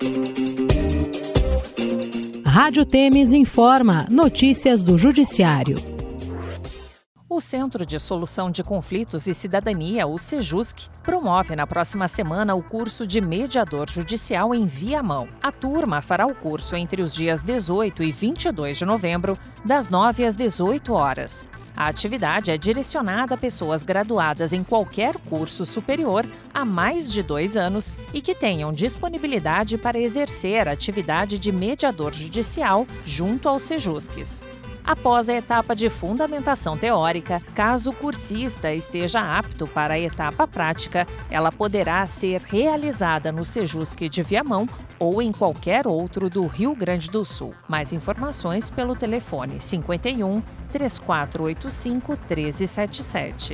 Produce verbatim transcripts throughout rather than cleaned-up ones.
Rádio Temes informa. Notícias do Judiciário. O Centro de Solução de Conflitos e Cidadania, o Sejusc, promove na próxima semana o curso de Mediador Judicial em Viamão. A turma fará o curso entre os dias dezoito e vinte e dois de novembro, das nove às dezoito horas. A atividade é direcionada a pessoas graduadas em qualquer curso superior há mais de dois anos e que tenham disponibilidade para exercer a atividade de mediador judicial junto aos Sejuscs. Após a etapa de fundamentação teórica, caso o cursista esteja apto para a etapa prática, ela poderá ser realizada no Sejusc de Viamão ou em qualquer outro do Rio Grande do Sul. Mais informações pelo telefone cinquenta e um, três quatro oito cinco, um três sete sete.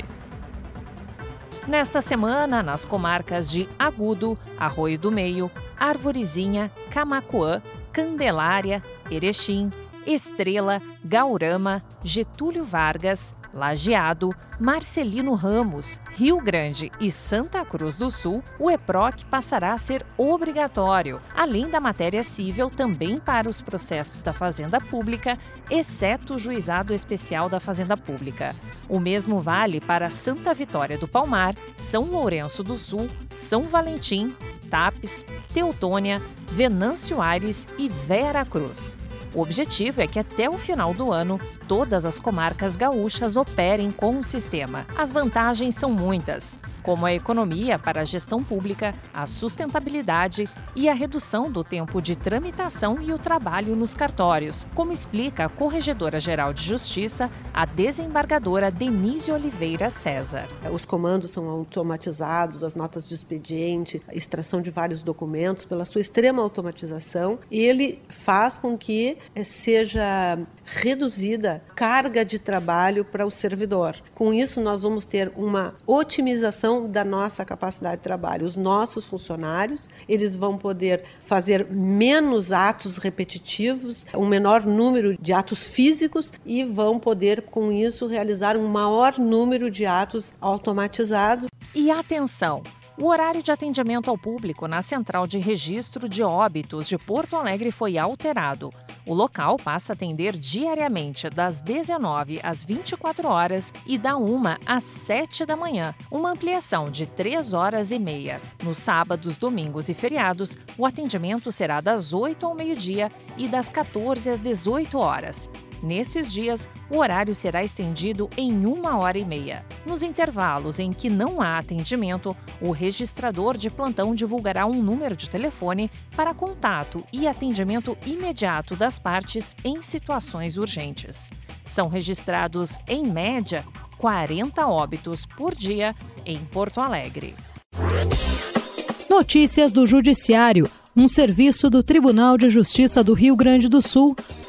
Nesta semana, nas comarcas de Agudo, Arroio do Meio, Arvorezinha, Camaquã, Candelária, Erechim, Estrela, Gaurama, Getúlio Vargas, Lajeado, Marcelino Ramos, Rio Grande e Santa Cruz do Sul, o E P R O C passará a ser obrigatório, além da matéria cível também para os processos da Fazenda Pública, exceto o Juizado Especial da Fazenda Pública. O mesmo vale para Santa Vitória do Palmar, São Lourenço do Sul, São Valentim, Tapes, Teutônia, Venâncio Aires e Vera Cruz. O objetivo é que até o final do ano, todas as comarcas gaúchas operem com o sistema. As vantagens são muitas, como a economia para a gestão pública, a sustentabilidade e a redução do tempo de tramitação e o trabalho nos cartórios, como explica a Corregedora-Geral de Justiça, a desembargadora Denise Oliveira César. Os comandos são automatizados, as notas de expediente, a extração de vários documentos, pela sua extrema automatização, e ele faz com que seja reduzida carga de trabalho para o servidor. Com isso, nós vamos ter uma otimização da nossa capacidade de trabalho. Os nossos funcionários, eles vão poder fazer menos atos repetitivos, um menor número de atos físicos e vão poder, com isso, realizar um maior número de atos automatizados. E atenção! O horário de atendimento ao público na Central de Registro de Óbitos de Porto Alegre foi alterado. O local passa a atender diariamente das dezenove às vinte e quatro horas e da uma às sete da manhã, uma ampliação de três horas e meia. Nos sábados, domingos e feriados, o atendimento será das oito ao meio-dia e das quatorze às dezoito horas. Nesses dias, o horário será estendido em uma hora e meia. Nos intervalos em que não há atendimento, o registrador de plantão divulgará um número de telefone para contato e atendimento imediato das partes em situações urgentes. São registrados, em média, quarenta óbitos por dia em Porto Alegre. Notícias do Judiciário, um serviço do Tribunal de Justiça do Rio Grande do Sul,